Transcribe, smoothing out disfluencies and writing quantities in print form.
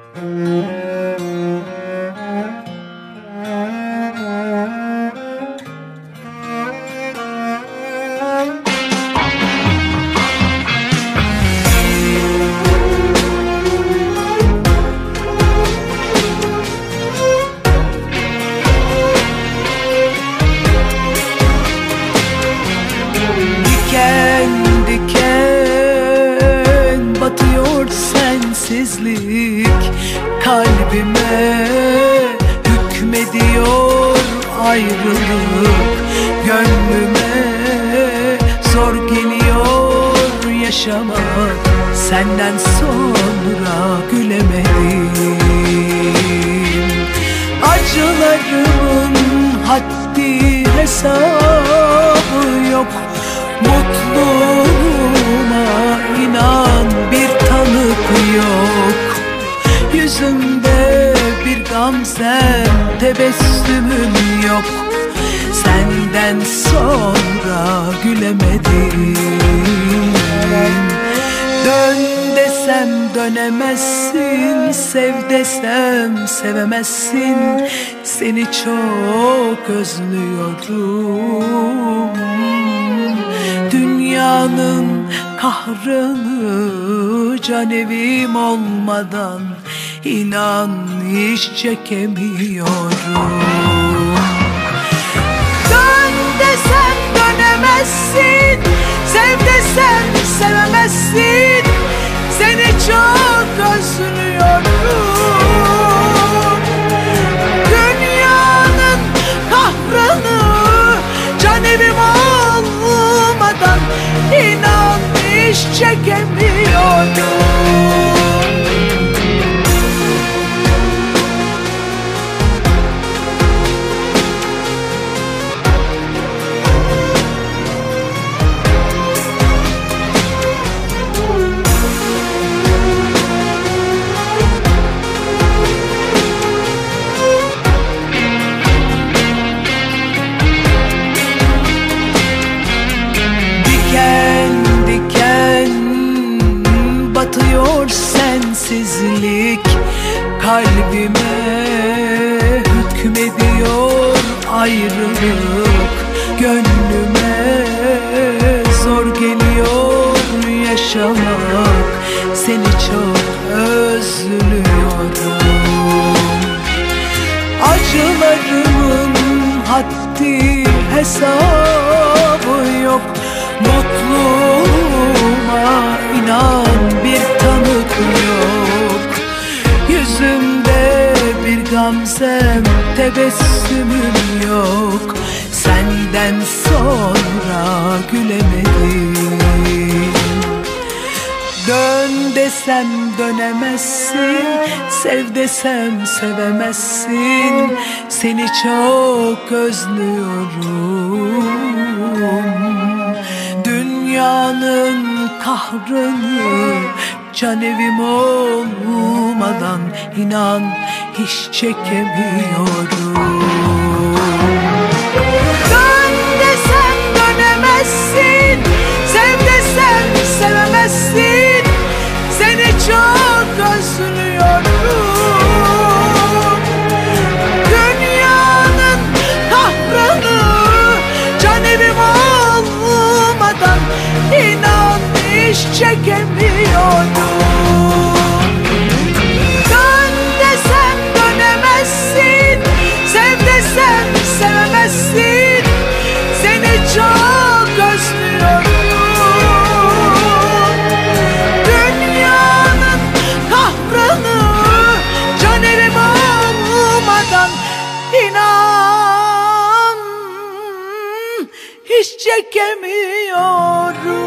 Diken diken batıyor sensizlik kalbime, hükmediyor ayrılık gönlüme. Zor geliyor yaşamak, senden sonra gülemedim. Acılarımın haddi hesabı yok. Mutluluğuma inan, bir tanık yok. Yüzümde bir gamzem, tebessümüm yok. Senden sonra gülemedim. Dön desem dönemezsin, sev desem sevemezsin. Seni çok özlüyorum. Dünyanın kahrını can evim olmadan inan hiç çekemiyorum. Dön desem dönemezsin, sev desem sevemezsin. Seni çok özlüyorum. Dünyanın kahrını can evim olmadan inan hiç çekemiyorum. Batıyor sensizlik kalbime, hükmediyor ayrılık gönlüme. Zor geliyor yaşamak, seni çok özlüyorum. Acılarımın haddi hesabı yok. Mutluluğuma inan, bir tanık yok. Yüzümde bir gamzem, tebessümüm yok. Senden sonra gülemedim. Dön desem dönemezsin, sev desem sevemezsin. Seni çok özlüyorum. Dünyanın kahrını can evim olmadan inan hiç çekemiyorum. Dön desem dönemezsin, sev desem sevemezsin. Seni çok özlüyorum. Dünyanın kahrını can evim olmadan inan hiç çekemiyorum. Dön desem dönemezsin, sev desem sevemezsin. Seni çok özlüyorum. Dünyanın kahrını can evim olmadan inan hiç çekemiyorum.